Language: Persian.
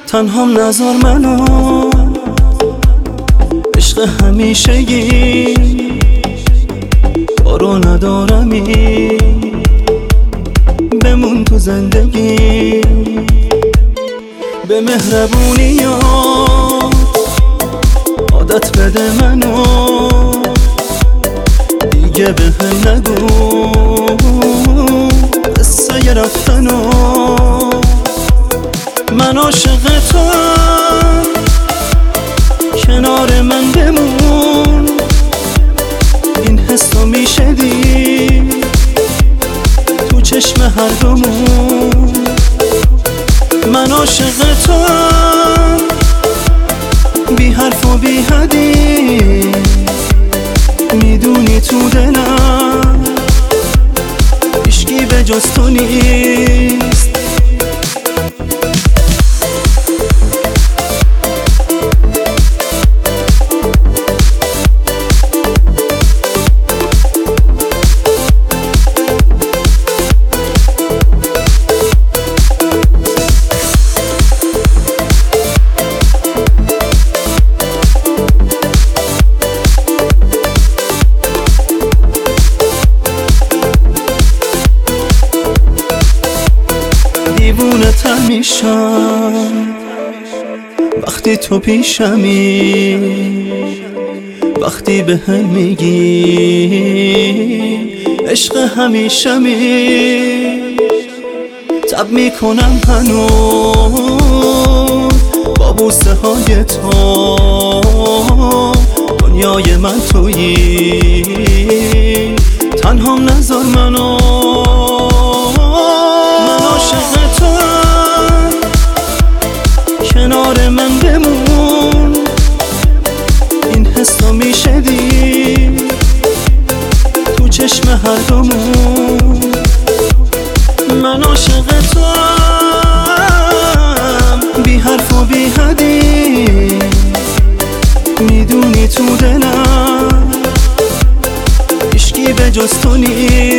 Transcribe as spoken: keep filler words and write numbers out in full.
تنهام نذار منو، عشق همیشگی کارو ندارمی، بمون تو زندگی. به مهربونی عادت بده منو، دیگه به هم نگو قصه رفتنو. من عاشق توام، کنار من بمون، این حسو میشه دید تو چشم هر دومون. من عاشق توام، بی حرف و بی حدیث، میدونی تو دلم هیچکی به جز تو نیست. دیوونتم میشم وقتی تو پیشمی، وقتی به هم میگی عشق همیشمی. تب میکنم هنوز با بوسه های تو، دنیای من تویی، تنهام نذار منو. کنار من بمون، این حسو میشه دید تو چشم هر دومون. من عاشق توام، بی حرف و بی حدیث، میدونی تو دلم هیچکی به جز تو نیست.